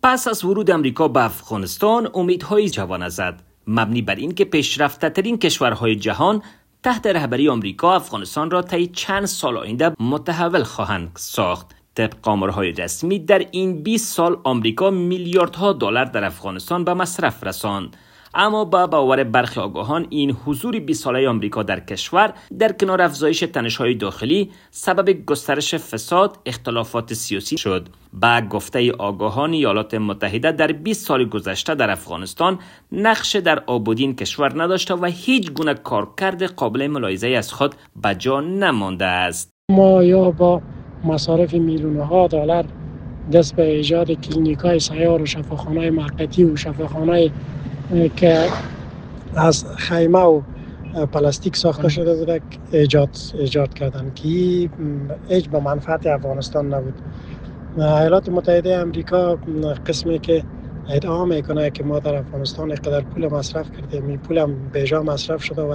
پس از ورود امریکا به افغانستان امیدهای جوانه زد، مبنی بر این که پیشرفته‌ترین کشورهای جهان تحت رهبری آمریکا افغانستان را طی چند سال آینده متحول خواهند ساخت. طبق آمارهای رسمی در این 20 سال آمریکا میلیاردها دلار در افغانستان به مصرف رساند. اما با باور برخی آگاهان این حضور 20 ساله آمریکا در کشور در کنار افزایش تنش‌های داخلی سبب گسترش فساد، اختلافات سیاسی شد. با گفته آگاهان ایالات متحده در 20 سال گذشته در افغانستان نقش در آبادی این کشور نداشته و هیچ گونه کارکرد قابل ملاحظه از خود به جا نمانده است. ما یا با مصارف میلیون‌ها دلار دست به ایجاد کلینیک‌های سیار و شفاخانه‌های موقتی و شفاخانه‌های که از خیمه و پلاستیک ساخته شده بوده ایجاد کردن که هیچ به منفعت افغانستان نبود. ایالات متحده آمریکا قسمی که ادعا میکنه که ما در افغانستان اینقدر پول مصرف کردیم، این پول هم بیجا مصرف شده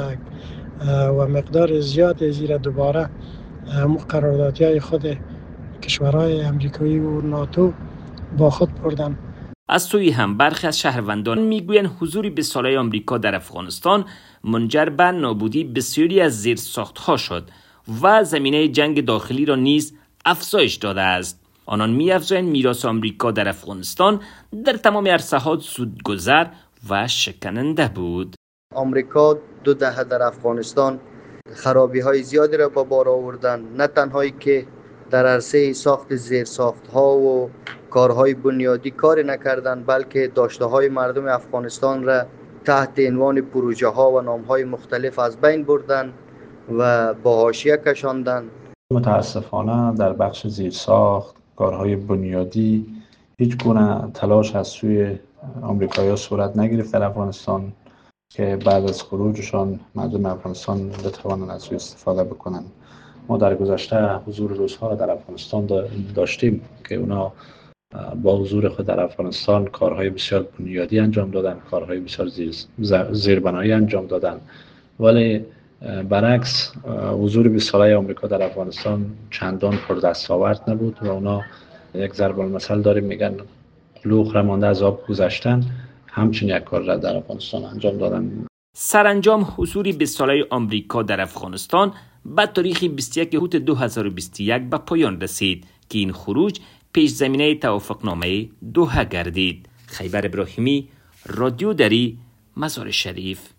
و مقدار زیاد زیر دوباره قراردادهای خود کشورهای امریکایی و ناتو با خود بردن. از سوی هم برخی از شهروندان میگویند حضور 20 ساله آمریکا در افغانستان منجر به نابودی بسیاری از زیرساخت‌ها شد و زمینه جنگ داخلی را نیز افزایش داده است. آنان می‌افزایند میراث آمریکا در افغانستان در تمام عرصه‌ها زودگذر و شکننده بود. آمریکا 2 دهه در افغانستان خرابی‌های زیادی را به بار آوردن، نه تنهایی که در عرصه ساخت زیرساخت‌ها و کارهای بنیادی کاری نکردند، بلکه داشته‌های مردم افغانستان را تحت عنوان پروژه‌ها و نام‌های مختلف از بین بردند و به حاشیه کشاندند. متاسفانه در بخش زیرساخت، کارهای بنیادی هیچ گونه تلاش از سوی آمریکایی‌ها صورت نگرفت در افغانستان که بعد از خروجشان مردم افغانستان بتوانند از سوی استفاده بکنند. ما در گذشته حضور روس‌ها را در افغانستان داشتیم که اونا با حضور خود در افغانستان کارهای بسیار بنیادی انجام دادن، کارهای بسیار زیربنایی انجام دادن، ولی برعکس حضور 20 ساله آمریکا در افغانستان چندان پردستاورد نبود و اونا یک ضرب المثل داریم میگن قلوق را مانده از آب گذشتن، همچنین یک کار را در افغانستان انجام دادن. سرانجام حضور 20 ساله آمریکا در افغانستان به تاریخ 21 اوت 2021 به پایان رسید که این خروج پیش زمینه توافقنامه دوحه گردید. خیبر ابراهیمی، رادیو دری، مزار شریف.